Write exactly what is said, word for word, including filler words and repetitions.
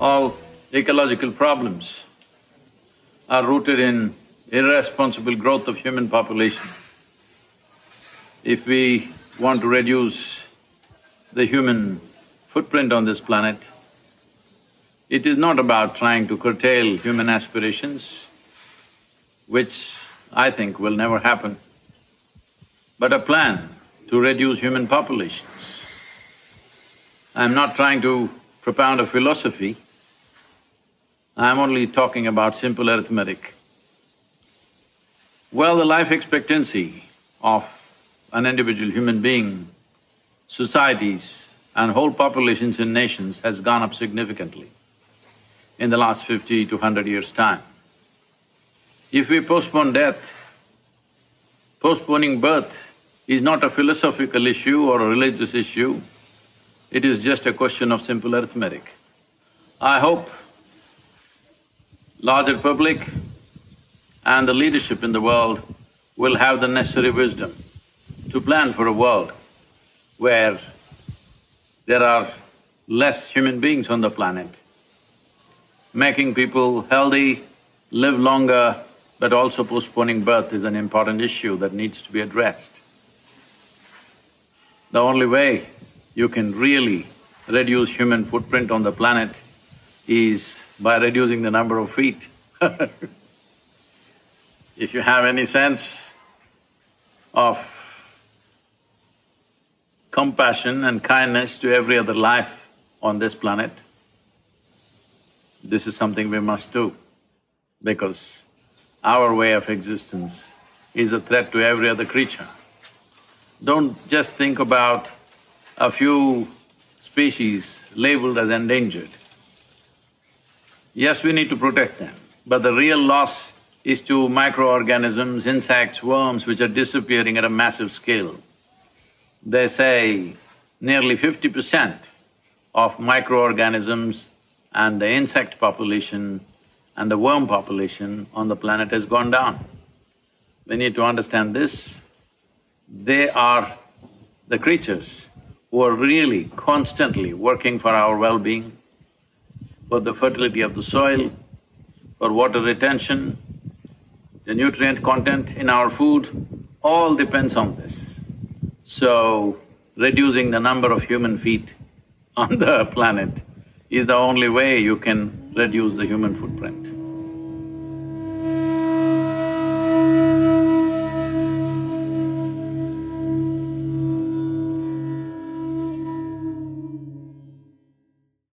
All ecological problems are rooted in irresponsible growth of human population. If we want to reduce the human footprint on this planet, it is not about trying to curtail human aspirations, which I think will never happen, but a plan to reduce human populations. I'm not trying to propound a philosophy, I'm only talking about simple arithmetic. Well, the life expectancy of an individual human being, societies and whole populations in nations has gone up significantly in the last fifty to one hundred years' time. If we postpone death, postponing birth is not a philosophical issue or a religious issue, it is just a question of simple arithmetic. I hope larger public and the leadership in the world will have the necessary wisdom to plan for a world where there are less human beings on the planet. Making people healthy, live longer, but also postponing birth is an important issue that needs to be addressed. The only way you can really reduce human footprint on the planet is by reducing the number of feet. If you have any sense of compassion and kindness to every other life on this planet, this is something we must do, because our way of existence is a threat to every other creature. Don't just think about a few species labeled as endangered. Yes, we need to protect them, but the real loss is to microorganisms, insects, worms which are disappearing at a massive scale. They say nearly fifty percent of microorganisms and the insect population and the worm population on the planet has gone down. We need to understand this. They are the creatures who are really constantly working for our well-being, for the fertility of the soil, for water retention, the nutrient content in our food, all depends on this. So, reducing the number of human feet on the planet is the only way you can reduce the human footprint.